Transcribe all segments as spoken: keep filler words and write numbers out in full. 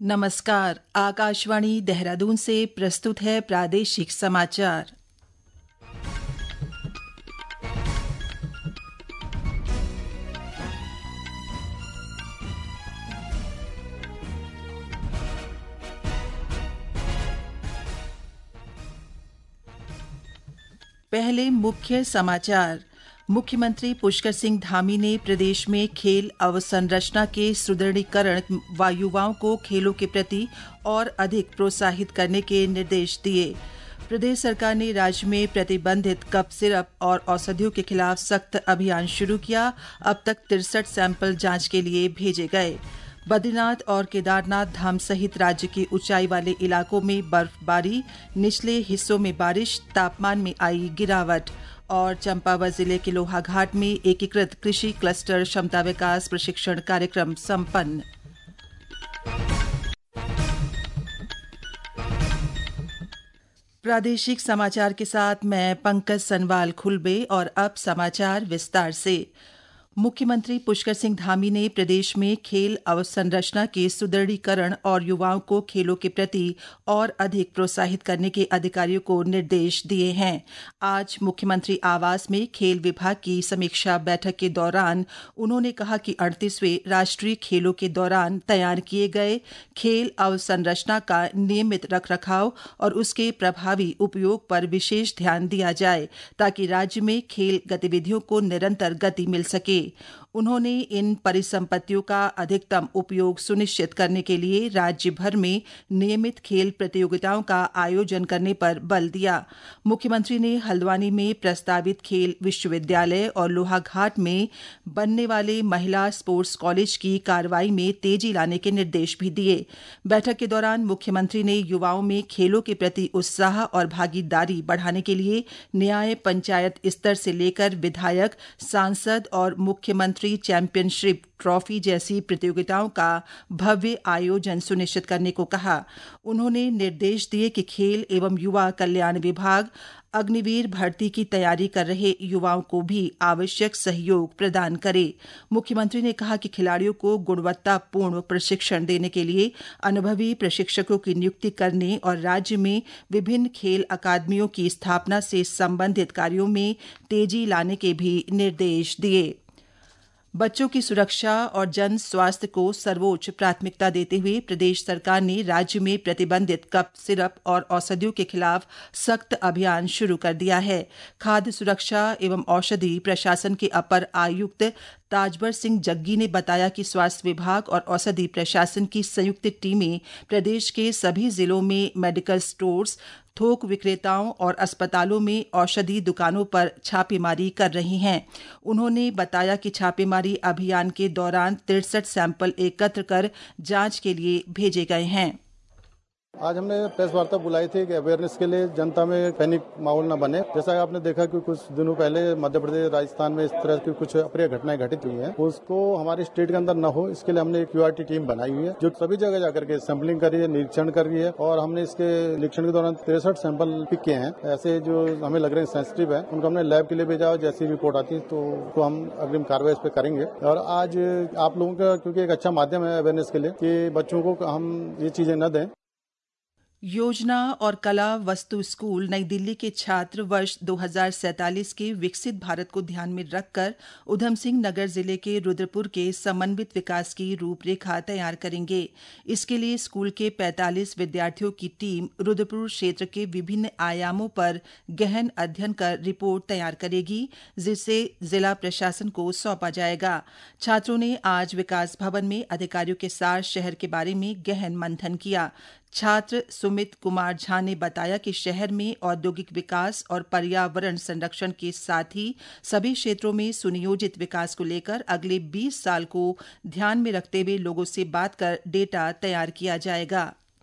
नमस्कार। आकाशवाणी देहरादून से प्रस्तुत है प्रादेशिक समाचार। पहले मुख्य समाचार। मुख्यमंत्री पुष्कर सिंह धामी ने प्रदेश में खेल अवसंरचना के सुदृढ़ीकरण व युवाओं को खेलों के प्रति और अधिक प्रोत्साहित करने के निर्देश दिए। प्रदेश सरकार ने राज्य में प्रतिबंधित कफ सिरप और औषधियों के खिलाफ सख्त अभियान शुरू किया। अब तक तिरसठ सैंपल जांच के लिए भेजे गए। बद्रीनाथ और केदारनाथ धाम सहित राज्य के ऊंचाई वाले इलाकों में बर्फबारी, निचले हिस्सों में बारिश, तापमान में आई गिरावट। और चंपावत जिले के लोहाघाट में एकीकृत कृषि क्लस्टर क्षमता विकास प्रशिक्षण कार्यक्रम संपन्न। प्रादेशिक समाचार के साथ मैं पंकज सनवाल खुलबे। और अब समाचार विस्तार से। मुख्यमंत्री पुष्कर सिंह धामी ने प्रदेश में खेल अवसंरचना के सुदृढ़ीकरण और युवाओं को खेलों के प्रति और अधिक प्रोत्साहित करने के अधिकारियों को निर्देश दिए हैं। आज मुख्यमंत्री आवास में खेल विभाग की समीक्षा बैठक के दौरान उन्होंने कहा कि अड़तीसवें राष्ट्रीय खेलों के दौरान तैयार किए गए खेल अवसंरचना का नियमित रखरखाव और उसके प्रभावी उपयोग पर विशेष ध्यान दिया जाए, ताकि राज्य में खेल गतिविधियों को निरंतर गति मिल सके। उन्होंने इन परिसंपत्तियों का अधिकतम उपयोग सुनिश्चित करने के लिए राज्य भर में नियमित खेल प्रतियोगिताओं का आयोजन करने पर बल दिया। मुख्यमंत्री ने हल्द्वानी में प्रस्तावित खेल विश्वविद्यालय और लोहाघाट में बनने वाले महिला स्पोर्ट्स कॉलेज की कार्रवाई में तेजी लाने के निर्देश भी दिए। बैठक के दौरान मुख्यमंत्री ने युवाओं में खेलों के प्रति उत्साह और भागीदारी बढ़ाने के लिए न्याय पंचायत स्तर से लेकर विधायक, सांसद और मुख्यमंत्री चैंपियनशिप ट्रॉफी जैसी प्रतियोगिताओं का भव्य आयोजन सुनिश्चित करने को कहा। उन्होंने निर्देश दिए कि खेल एवं युवा कल्याण विभाग अग्निवीर भर्ती की तैयारी कर रहे युवाओं को भी आवश्यक सहयोग प्रदान करे। मुख्यमंत्री ने कहा कि खिलाड़ियों को गुणवत्तापूर्ण प्रशिक्षण देने के लिए अनुभवी प्रशिक्षकों की नियुक्ति करने और राज्य में विभिन्न खेल अकादमियों की स्थापना से संबंधित कार्यों में तेजी लाने के भी निर्देश दिए। बच्चों की सुरक्षा और जन स्वास्थ्य को सर्वोच्च प्राथमिकता देते हुए प्रदेश सरकार ने राज्य में प्रतिबंधित कफ सिरप और औषधियों के खिलाफ सख्त अभियान शुरू कर दिया है। खाद्य सुरक्षा एवं औषधि प्रशासन के अपर आयुक्त ताजवर सिंह जग्गी ने बताया कि स्वास्थ्य विभाग और औषधि प्रशासन की संयुक्त टीमें प्रदेश के सभी जिलों में मेडिकल स्टोर्स, थोक विक्रेताओं और अस्पतालों में औषधि दुकानों पर छापेमारी कर रही हैं। उन्होंने बताया कि छापेमारी अभियान के दौरान तिरसठ सैंपल एकत्र कर जांच के लिए भेजे गए हैं। आज हमने प्रेस वार्ता बुलाई थी कि अवेयरनेस के लिए जनता में पैनिक माहौल न बने। जैसा आपने देखा कि कुछ दिनों पहले मध्य प्रदेश, राजस्थान में इस तरह की कुछ अप्रिय घटनाएं घटित हुई हैं, उसको हमारे स्टेट के अंदर न हो, इसके लिए हमने एक क्यूआरटी टीम बनाई हुई है जो सभी जगह जाकर के सैंपलिंग कर रही है, निरीक्षण कर रही है। और हमने इसके निरीक्षण के दौरान तिरसठ सैंपल पिक किए हैं, ऐसे जो हमें लग रहे हैं सेंसिटिव है, उनको हमने लैब के लिए भेजा। जैसी रिपोर्ट आती है तो, तो हम अग्रिम कार्रवाई इस पर करेंगे। और आज आप लोगों का क्योंकि एक अच्छा माध्यम है अवेयरनेस के लिए कि बच्चों को हम ये चीजें न दें। योजना और कला वस्तु स्कूल नई दिल्ली के छात्र वर्ष दो हज़ार सैंतालीस के विकसित भारत को ध्यान में रखकर उधम सिंह नगर जिले के रुद्रपुर के समन्वित विकास की रूपरेखा तैयार करेंगे। इसके लिए स्कूल के पैंतालीस विद्यार्थियों की टीम रुद्रपुर क्षेत्र के विभिन्न आयामों पर गहन अध्ययन कर रिपोर्ट तैयार करेगी, जिसे जिला प्रशासन को सौंपा जाएगा। छात्रों ने आज विकास भवन में अधिकारियों के साथ शहर के बारे में गहन मंथन किया। छात्र सुमित कुमार झा ने बताया कि शहर में औद्योगिक विकास और पर्यावरण संरक्षण के साथ ही सभी क्षेत्रों में सुनियोजित विकास को लेकर अगले बीस साल को ध्यान में रखते हुए लोगों से बात कर डेटा तैयार किया जाएगा।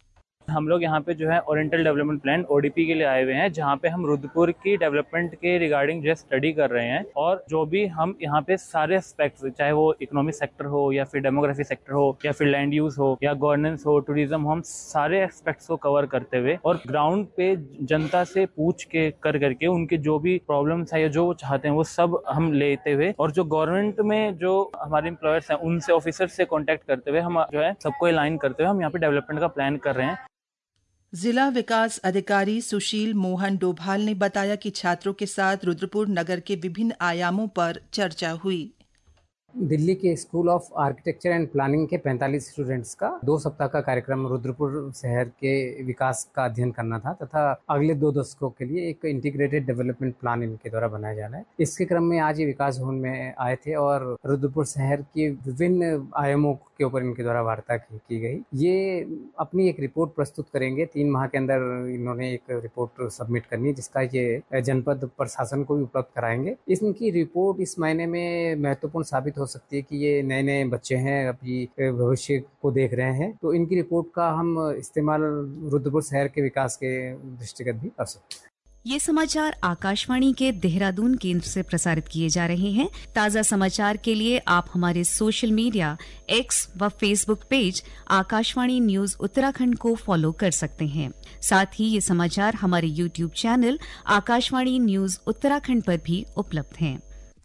हम लोग यहाँ पे जो है ओरिएंटल डेवलपमेंट प्लान ओडीपी के लिए आए हुए हैं, जहाँ पे हम रुद्रपुर की डेवलपमेंट के रिगार्डिंग जो स्टडी कर रहे हैं और जो भी हम यहाँ पे सारे एस्पेक्ट्स, चाहे वो इकोनॉमिक सेक्टर हो या फिर डेमोग्राफी सेक्टर हो या फिर लैंड यूज हो या गवर्नेंस हो, टूरिज्म हो, हम सारे एस्पेक्ट्स को कवर करते हुए और ग्राउंड पे जनता से पूछ के कर करके उनके जो भी प्रॉब्लम्स है या जो वो चाहते हैं वो सब हम लेते हुए और जो गवर्नमेंट में जो हमारे एम्प्लॉयर्स हैं उनसे ऑफिसर से कांटेक्ट करते हुए हम जो है सबको अलाइन करते हुए हम यहाँ पे डेवलपमेंट का प्लान कर रहे हैं। जिला विकास अधिकारी सुशील मोहन डोभाल ने बताया कि छात्रों के साथ रुद्रपुर नगर के विभिन्न आयामों पर चर्चा हुई। दिल्ली के School of Architecture and Planning के पैंतालीस स्टूडेंट्स का दो सप्ताह का कार्यक्रम रुद्रपुर शहर के विकास का अध्ययन करना था तथा अगले दो दशकों के लिए एक इंटीग्रेटेड डेवलपमेंट प्लान इनके द्वारा बनाया जाना है। इसके क्रम में आज ये विकास भवन में आए थे और रुद्रपुर शहर के विभिन्न आयामों के ऊपर इनके द्वारा वार्ता की, की गई। ये अपनी एक रिपोर्ट प्रस्तुत करेंगे। तीन माह के अंदर इन्होंने एक रिपोर्ट सबमिट करनी है जिसका ये जनपद प्रशासन को भी उपलब्ध कराएंगे। इनकी रिपोर्ट इस महीने में महत्वपूर्ण साबित हो सकती है कि ये नए नए बच्चे हैं, अभी भविष्य को देख रहे हैं, तो इनकी रिपोर्ट का हम इस्तेमाल रुद्रपुर शहर के विकास के दृष्टिगत भी कर सकते हैं। ये समाचार आकाशवाणी के देहरादून केंद्र से प्रसारित किए जा रहे हैं। ताज़ा समाचार के लिए आप हमारे सोशल मीडिया एक्स व Facebook page Akashvani news Uttarakhand को फॉलो कर सकते हैं। साथ ही ये समाचार हमारे YouTube channel Akashvani news Uttarakhand पर भी उपलब्ध हैं।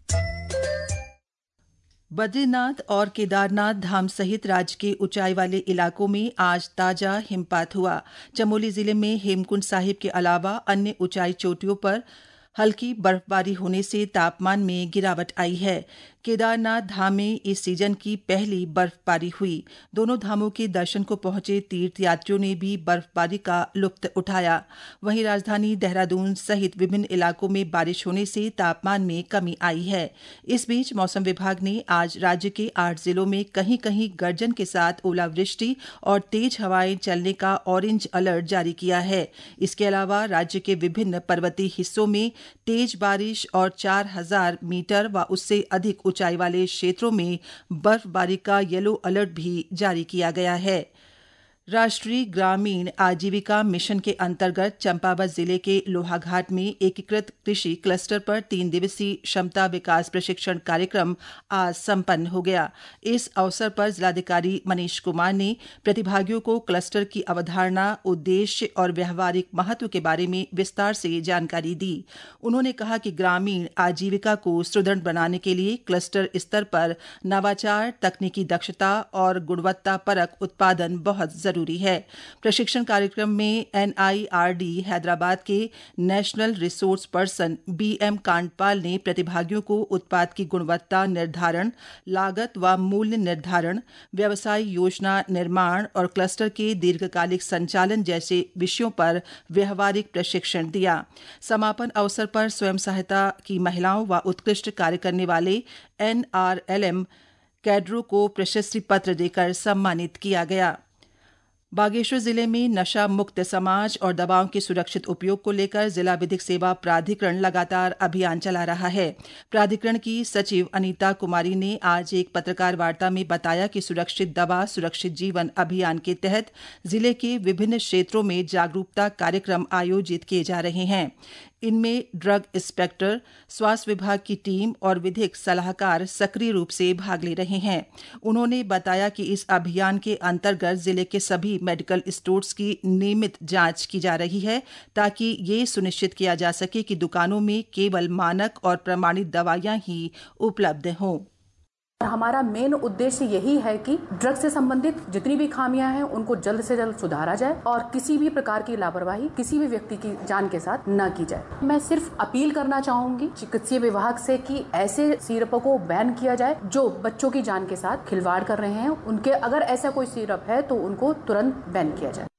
बद्रीनाथ और केदारनाथ धाम सहित राज्य के ऊंचाई वाले इलाकों में आज ताजा हिमपात हुआ। चमोली जिले में हेमकुंड साहिब के अलावा अन्य ऊंचाई चोटियों पर हल्की बर्फबारी होने से तापमान में गिरावट आई है। केदारनाथ धाम में इस सीजन की पहली बर्फबारी हुई। दोनों धामों के दर्शन को पहुंचे तीर्थ यात्रियों ने भी बर्फबारी का लुत्फ उठाया। वहीं राजधानी देहरादून सहित विभिन्न इलाकों में बारिश होने से तापमान में कमी आई है। इस बीच मौसम विभाग ने आज राज्य के आठ जिलों में कहीं कहीं गर्जन के साथ ओलावृष्टि और तेज हवाएं चलने का ऑरेंज अलर्ट जारी किया है। इसके अलावा राज्य के विभिन्न पर्वतीय हिस्सों में तेज बारिश और चार हजार मीटर व उससे अधिक ऊंचाई वाले क्षेत्रों में बर्फबारी का येलो अलर्ट भी जारी किया गया है। राष्ट्रीय ग्रामीण आजीविका मिशन के अंतर्गत चंपावत जिले के लोहाघाट में एकीकृत कृषि क्लस्टर पर तीन दिवसीय क्षमता विकास प्रशिक्षण कार्यक्रम आज संपन्न हो गया। इस अवसर पर जिलाधिकारी मनीष कुमार ने प्रतिभागियों को क्लस्टर की अवधारणा, उद्देश्य और व्यवहारिक महत्व के बारे में विस्तार से जानकारी दी। उन्होंने कहा कि ग्रामीण आजीविका को सुदृढ़ बनाने के लिए क्लस्टर स्तर पर नवाचार, तकनीकी दक्षता और गुणवत्ता परक उत्पादन बहुत जरूरी जरूरी है। प्रशिक्षण कार्यक्रम में एनआईआरडी हैदराबाद के national resource person BM Kandpal ने प्रतिभागियों को उत्पाद की गुणवत्ता निर्धारण, लागत व मूल्य निर्धारण, व्यवसाय योजना निर्माण और क्लस्टर के दीर्घकालिक संचालन जैसे विषयों पर व्यवहारिक प्रशिक्षण दिया। समापन अवसर पर स्वयं सहायता की महिलाओं व उत्कृष्ट कार्य करने वाले एनआरएलएम कैडरों को प्रशस्ति पत्र देकर सम्मानित किया गया। बागेश्वर जिले में नशा मुक्त समाज और दवाओं के सुरक्षित उपयोग को लेकर जिला विधिक सेवा प्राधिकरण लगातार अभियान चला रहा है। प्राधिकरण की सचिव अनीता कुमारी ने आज एक पत्रकार वार्ता में बताया कि सुरक्षित दवा सुरक्षित जीवन अभियान के तहत जिले के विभिन्न क्षेत्रों में जागरूकता कार्यक्रम आयोजित किए जा रहे हैं। इनमें ड्रग इंस्पेक्टर, स्वास्थ्य विभाग की टीम और विधिक सलाहकार सक्रिय रूप से भाग ले रहे हैं। उन्होंने बताया कि इस अभियान के अंतर्गत जिले के सभी मेडिकल स्टोर्स की नियमित जांच की जा रही है ताकि ये सुनिश्चित किया जा सके कि दुकानों में केवल मानक और प्रमाणित दवाइयां ही उपलब्ध हों। हमारा मेन उद्देश्य यही है कि ड्रग्स से संबंधित जितनी भी खामियां हैं उनको जल्द से जल्द सुधारा जाए और किसी भी प्रकार की लापरवाही किसी भी व्यक्ति की जान के साथ न की जाए। मैं सिर्फ अपील करना चाहूंगी चिकित्सीय विभाग से कि ऐसे सिरपों को बैन किया जाए जो बच्चों की जान के साथ खिलवाड़ कर रहे हैं। उनके अगर ऐसा कोई सिरप है तो उनको तुरंत बैन किया जाए।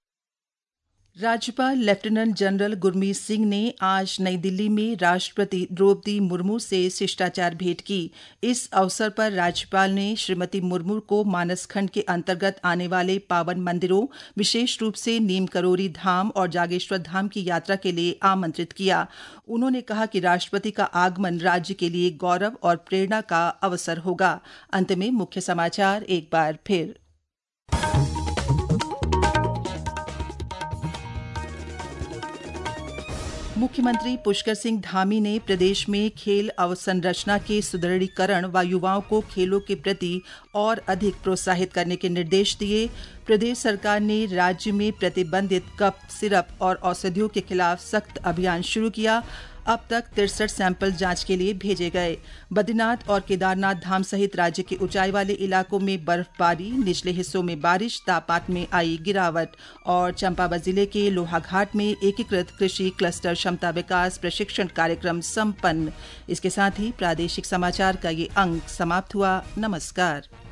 राज्यपाल लेफ्टिनेंट जनरल गुरमीत सिंह ने आज नई दिल्ली में राष्ट्रपति द्रौपदी मुर्मू से शिष्टाचार भेंट की। इस अवसर पर राज्यपाल ने श्रीमती मुर्मू को मानसखंड के अंतर्गत आने वाले पावन मंदिरों, विशेष रूप से नीम करोरी धाम और जागेश्वर धाम की यात्रा के लिए आमंत्रित किया। उन्होंने कहा कि राष्ट्रपति का आगमन राज्य के लिए गौरव और प्रेरणा का अवसर होगा। अंत में मुख्य समाचार एक बार फिर। मुख्यमंत्री पुष्कर सिंह धामी ने प्रदेश में खेल अवसंरचना के सुदृढ़ीकरण व युवाओं को खेलों के प्रति और अधिक प्रोत्साहित करने के निर्देश दिए। प्रदेश सरकार ने राज्य में प्रतिबंधित कफ सिरप और औषधियों के खिलाफ सख्त अभियान शुरू किया। अब तक तिरसठ सैंपल जांच के लिए भेजे गए। बद्रीनाथ और केदारनाथ धाम सहित राज्य के ऊंचाई वाले इलाकों में बर्फबारी, निचले हिस्सों में बारिश, तापमान में आई गिरावट। और चंपावत जिले के लोहाघाट में एकीकृत कृषि क्लस्टर क्षमता विकास प्रशिक्षण कार्यक्रम संपन्न। इसके साथ ही प्रादेशिक समाचार का ये अंक समाप्त हुआ। नमस्कार।